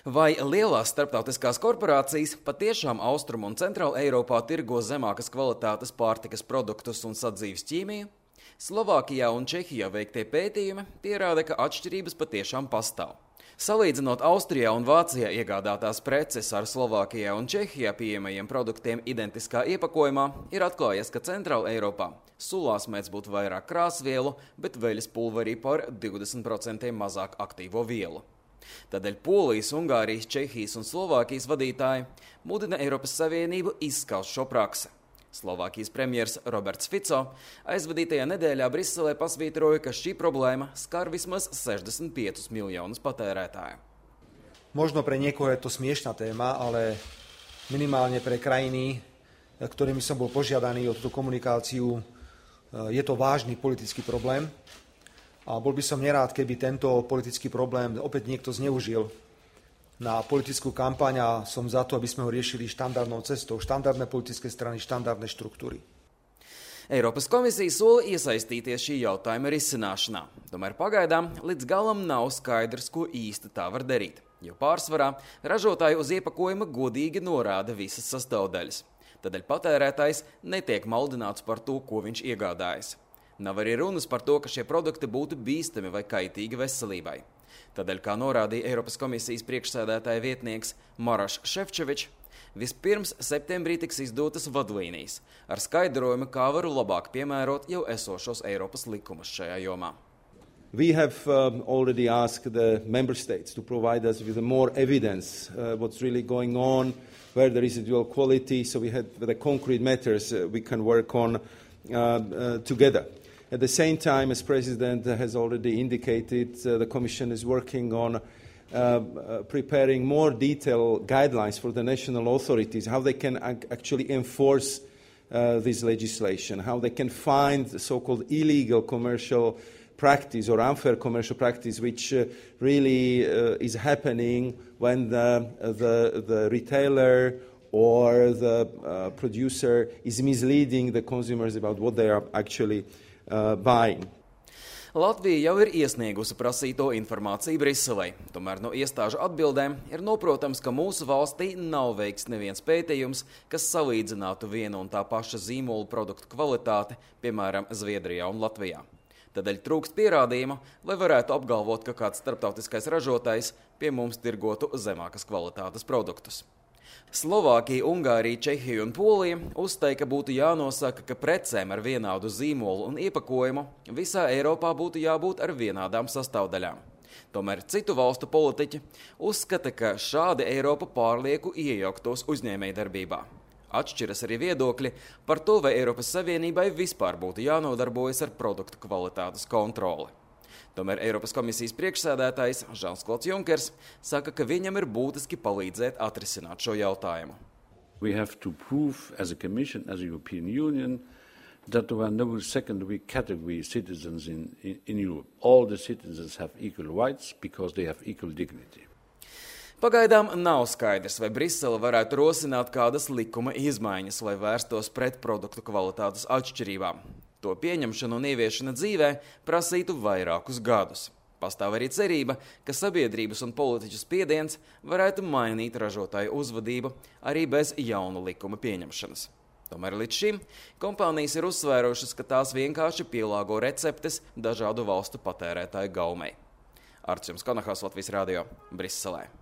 Vai lielās starptautiskās korporācijas patiešām Austrum- un Centrāla Eiropā tirgo zemākas kvalitātes pārtikas produktus un sadzīves ķīmiju? Slovākijā un Čehijā veiktie pētījumi pierāda, ka atšķirības patiešām pastāv. Salīdzinot Austrijā un Vācijā iegādātās preces ar Slovākijā un Čehijā pieejamajiem produktiem identiskā iepakojumā, ir atklājies, ka Centrāla Eiropā sulās mēdz būt vairāk krāsvielu, bet veļas pulverī par 20% mazāk aktīvo vielu. Tādēļ Polijas, Ungārijas, Čehijas un Slovākijas vadītāji mudina Eiropas Savienību izskaust šo praksi. Slovākijas premjers Roberts Fico aizvadītajā nedēļā Briselē pasvītroja, ka šī problēma skar vismaz 65 miljonus patērētāju. Možno pre niekoho je to smiešná téma, ale minimálne pre krajiny, ktorými som bol požiadaný o túto komunikáciu, je to vážny politický problém. A bol by som nerád, keby tento politický problém opäť niekto zneužil na politickú kampaň a som za to, aby sme ho riešili štandardnou cestou. Štandardné politické strany, štandardné štruktūry. Eiropas komisija sola iesaistīties šī jautājuma risināšanā. Tomēr pagaidām līdz galam nav skaidrs, ko īsti tā var darīt, jo pārsvarā ražotāji uz iepakojuma godīgi norāda visas sastāvdaļas. Tādēļ patērētājs netiek maldināts par to, ko viņš iegādājas. Nav arī runas par to, ka šie produkti būtu bīstami vai kaitīgi veselībai. Tādēļ, kā norādīja Eiropas komisijas priekšsēdētāja vietnieks Maroš Šefčovičs, vispirms septembrī tiks izdotas vadlīnijas ar skaidrojumu, kā varu labāk piemērot jau esošos Eiropas likumus šajā jomā. We have already asked the member states to provide us with more evidence what's really going on, where the residual quality, so we had the concrete matters we can work on together. At the same time, as President has already indicated, the Commission is working on preparing more detailed guidelines for the national authorities, how they can actually enforce this legislation, how they can find the so-called illegal commercial practice or unfair commercial practice, which really is happening when the retailer or the producer is misleading the consumers about what they are actually buying. Latvija jau ir iesniegusi prasīto informāciju Briselei. Tomēr no iestāžu atbildēm ir noprotams, ka mūsu valstī nav veikts neviens pētījums, kas salīdzinātu vienu un tā paša zīmola produktu kvalitāti, piemēram, Zviedrijā un Latvijā. Tādēļ trūkst pierādījumu, lai varētu apgalvot, ka kāds starptautiskais ražotājs pie mums tirgotu zemākas kvalitātes produktus. Slovākija, Ungārija, Čehija un Polija uzstāja, ka būtu jānosaka, ka precēm ar vienādu zīmolu un iepakojumu visā Eiropā būtu jābūt ar vienādām sastāvdaļām. Tomēr citu valstu politiķi uzskata, ka šādi Eiropa pārlieku iejauktos uzņēmējdarbībā. Atšķiras arī viedokļi par to, vai Eiropas Savienībai vispār būtu jānodarbojas ar produktu kvalitātes kontroli. Tomēr Eiropas komisijas priekšsēdētājs Žans-Klods Junkers saka, ka viņam ir būtiski palīdzēt atrisināt šo jautājumu. We have to prove as a Commission, as a European Union, that there are no secondary category citizens in Europe. All the citizens have equal rights because they have equal dignity. Pagaidām nav skaidrs, vai Brisele varētu rosināt kādas likuma izmaiņas, lai vērstos pret produktu kvalitātes atšķirībām. To pieņemšana un ieviešana dzīvē prasītu vairākus gadus. Pastāv arī cerība, ka sabiedrības un politiķu spiediens varētu mainīt ražotāju uzvedību arī bez jaunu likuma pieņemšanas. Tomēr līdz šim kompānijas ir uzsvērušas, ka tās vienkārši pielāgo receptes dažādu valstu patērētāju gaumei. Artjums Kanahās, Latvijas radio, Briselē.